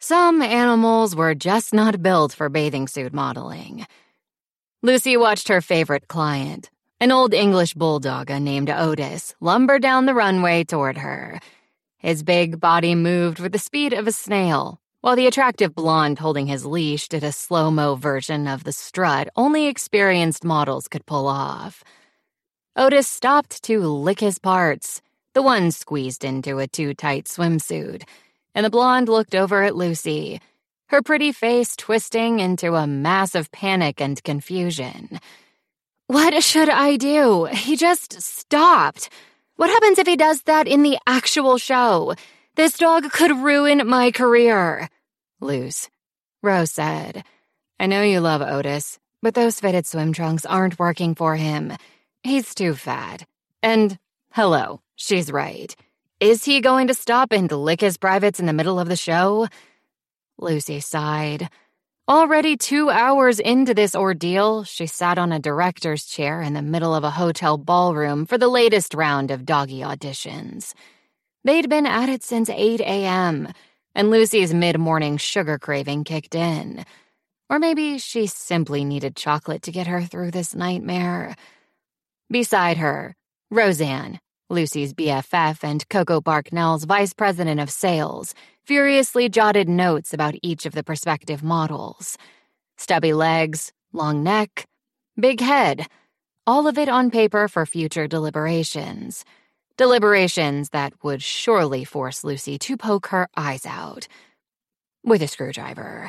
Some animals were just not built for bathing suit modeling. Lucy watched her favorite client, an old English bulldog named Otis, lumber down the runway toward her. His big body moved with the speed of a snail, while the attractive blonde holding his leash did a slow-mo version of the strut only experienced models could pull off. Otis stopped to lick his parts, the one squeezed into a too-tight swimsuit, and the blonde looked over at Lucy, her pretty face twisting into a mass of panic and confusion. "What should I do? He just stopped. What happens if he does that in the actual show? This dog could ruin my career." "Luce," Rose said, "I know you love Otis, but those fitted swim trunks aren't working for him. He's too fat. And, hello, she's right. Is he going to stop and lick his privates in the middle of the show?" Lucy sighed. Already 2 hours into this ordeal, she sat on a director's chair in the middle of a hotel ballroom for the latest round of doggy auditions. They'd been at it since 8 a.m., and Lucy's mid-morning sugar craving kicked in. Or maybe she simply needed chocolate to get her through this nightmare. Beside her, Roseanne, Lucy's BFF and Coco Barknell's vice president of sales, furiously jotted notes about each of the prospective models. Stubby legs, long neck, big head, all of it on paper for future deliberations. Deliberations that would surely force Lucy to poke her eyes out. With a screwdriver.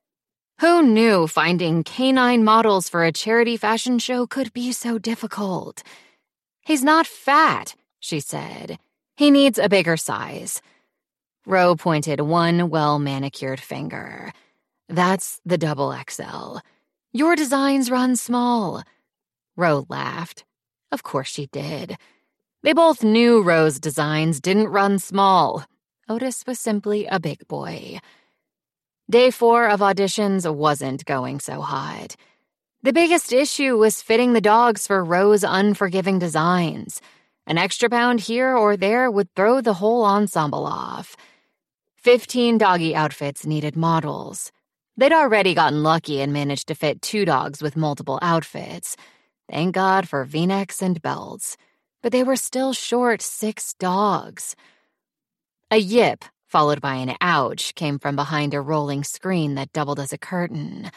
Who knew finding canine models for a charity fashion show could be so difficult? "He's not fat," she said. "He needs a bigger size." Ro pointed one well-manicured finger. "That's the double XL. Your designs run small." Ro laughed. Of course she did. They both knew Ro's designs didn't run small. Otis was simply a big boy. Day 4 of auditions wasn't going so hot. The biggest issue was fitting the dogs for Ro's unforgiving designs. An extra pound here or there would throw the whole ensemble off. 15 doggy outfits needed models. They'd already gotten lucky and managed to fit 2 dogs with multiple outfits. Thank God for V-necks and belts. But they were still short 6 dogs. A yip, followed by an ouch, came from behind a rolling screen that doubled as a curtain.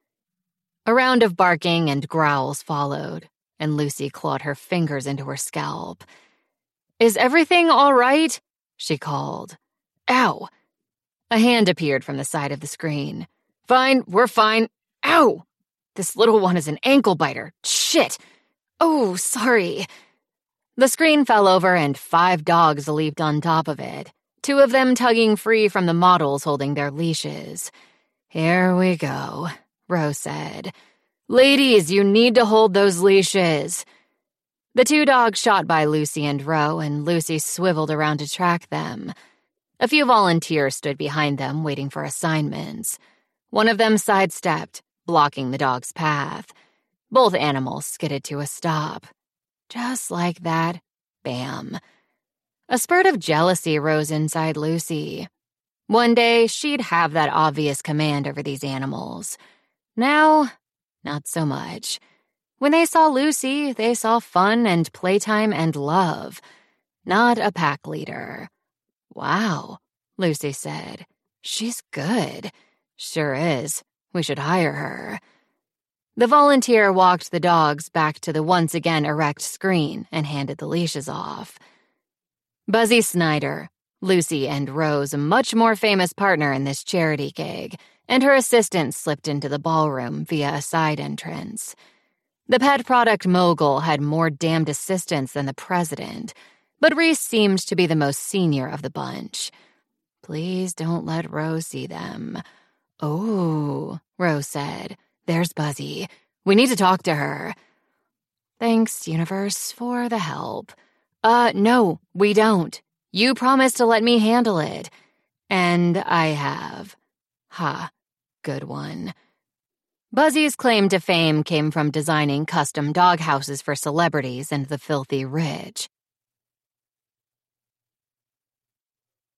A round of barking and growls followed, and Lucy clawed her fingers into her scalp. "Is everything all right?" she called. "Ow!" A hand appeared from the side of the screen. "Fine, we're fine. Ow! This little one is an ankle biter. Shit! Oh, sorry." The screen fell over and 5 dogs leaped on top of it, 2 of them tugging free from the models holding their leashes. "Here we go," Rose said. "Ladies, you need to hold those leashes." The 2 dogs shot by Lucy and Ro, and Lucy swiveled around to track them. A few volunteers stood behind them, waiting for assignments. One of them sidestepped, blocking the dog's path. Both animals skidded to a stop. Just like that, bam. A spurt of jealousy rose inside Lucy. One day, she'd have that obvious command over these animals. Now, not so much. When they saw Lucy, they saw fun and playtime and love, not a pack leader. "Wow," Lucy said. "She's good." "Sure is. We should hire her." The volunteer walked the dogs back to the once again erect screen and handed the leashes off. Buzzy Snyder, Lucy and Ro's much more famous partner in this charity gig, and her assistant slipped into the ballroom via a side entrance. The pet product mogul had more damned assistants than the president, but Reese seemed to be the most senior of the bunch. "Please don't let Rose see them." "Oh," Rose said. "There's Buzzy. We need to talk to her." "Thanks, universe, for the help." No, we don't. You promised to let me handle it." "And I have." "Ha, good one." Buzzy's claim to fame came from designing custom dog houses for celebrities and the filthy rich.